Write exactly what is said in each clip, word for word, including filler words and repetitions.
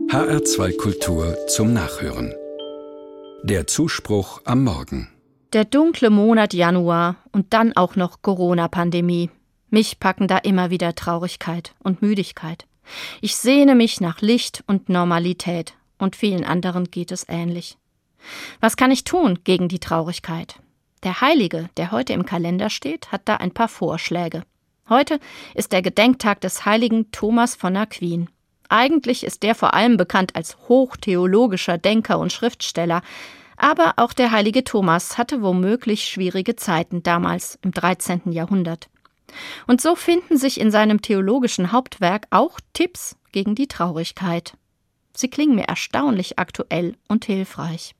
H R zwei Kultur zum Nachhören. Der Zuspruch am Morgen. Der dunkle Monat Januar und dann auch noch Corona-Pandemie. Mich packen da immer wieder Traurigkeit und Müdigkeit. Ich sehne mich nach Licht und Normalität und vielen anderen geht es ähnlich. Was kann ich tun gegen die Traurigkeit? Der Heilige, der heute im Kalender steht, hat da ein paar Vorschläge. Heute ist der Gedenktag des heiligen Thomas von Aquin. Eigentlich ist der vor allem bekannt als hochtheologischer Denker und Schriftsteller, aber auch der heilige Thomas hatte womöglich schwierige Zeiten damals im dreizehnten Jahrhundert. Und so finden sich in seinem theologischen Hauptwerk auch Tipps gegen die Traurigkeit. Sie klingen mir erstaunlich aktuell und hilfreich.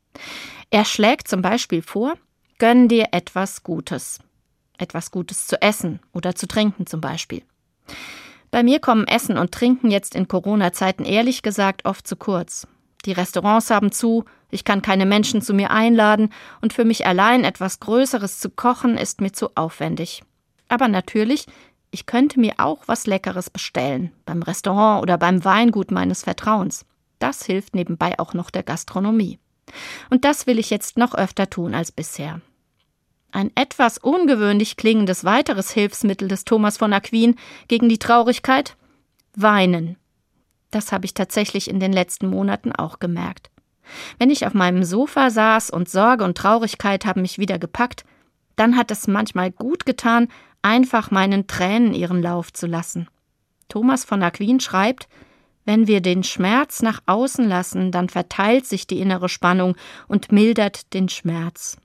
Er schlägt zum Beispiel vor, gönn dir etwas Gutes. Etwas Gutes zu essen oder zu trinken zum Beispiel. Bei mir kommen Essen und Trinken jetzt in Corona-Zeiten ehrlich gesagt oft zu kurz. Die Restaurants haben zu, ich kann keine Menschen zu mir einladen und für mich allein etwas Größeres zu kochen ist mir zu aufwendig. Aber natürlich, ich könnte mir auch was Leckeres bestellen, beim Restaurant oder beim Weingut meines Vertrauens. Das hilft nebenbei auch noch der Gastronomie. Und das will ich jetzt noch öfter tun als bisher. Ein etwas ungewöhnlich klingendes weiteres Hilfsmittel des Thomas von Aquin gegen die Traurigkeit? Weinen. Das habe ich tatsächlich in den letzten Monaten auch gemerkt. Wenn ich auf meinem Sofa saß und Sorge und Traurigkeit haben mich wieder gepackt, dann hat es manchmal gut getan, einfach meinen Tränen ihren Lauf zu lassen. Thomas von Aquin schreibt, wenn wir den Schmerz nach außen lassen, dann verteilt sich die innere Spannung und mildert den Schmerz.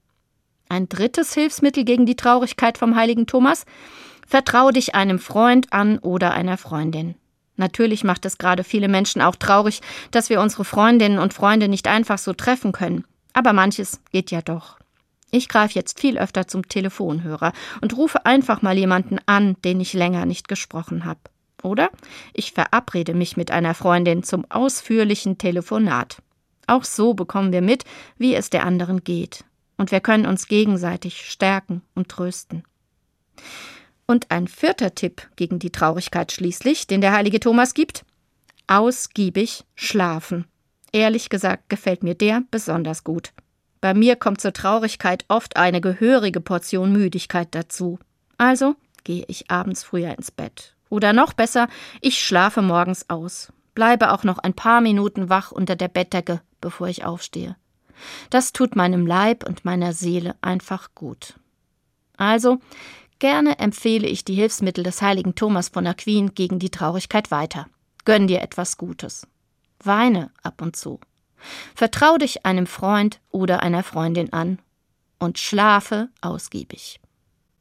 Ein drittes Hilfsmittel gegen die Traurigkeit vom heiligen Thomas? Vertrau dich einem Freund an oder einer Freundin. Natürlich macht es gerade viele Menschen auch traurig, dass wir unsere Freundinnen und Freunde nicht einfach so treffen können. Aber manches geht ja doch. Ich greife jetzt viel öfter zum Telefonhörer und rufe einfach mal jemanden an, den ich länger nicht gesprochen habe. Oder ich verabrede mich mit einer Freundin zum ausführlichen Telefonat. Auch so bekommen wir mit, wie es der anderen geht. Und wir können uns gegenseitig stärken und trösten. Und ein vierter Tipp gegen die Traurigkeit schließlich, den der heilige Thomas gibt: ausgiebig schlafen. Ehrlich gesagt gefällt mir der besonders gut. Bei mir kommt zur Traurigkeit oft eine gehörige Portion Müdigkeit dazu. Also gehe ich abends früher ins Bett. Oder noch besser, ich schlafe morgens aus. Bleibe auch noch ein paar Minuten wach unter der Bettdecke, bevor ich aufstehe. Das tut meinem Leib und meiner Seele einfach gut. Also, gerne empfehle ich die Hilfsmittel des heiligen Thomas von Aquin gegen die Traurigkeit weiter. Gönn dir etwas Gutes. Weine ab und zu. Vertrau dich einem Freund oder einer Freundin an und schlafe ausgiebig.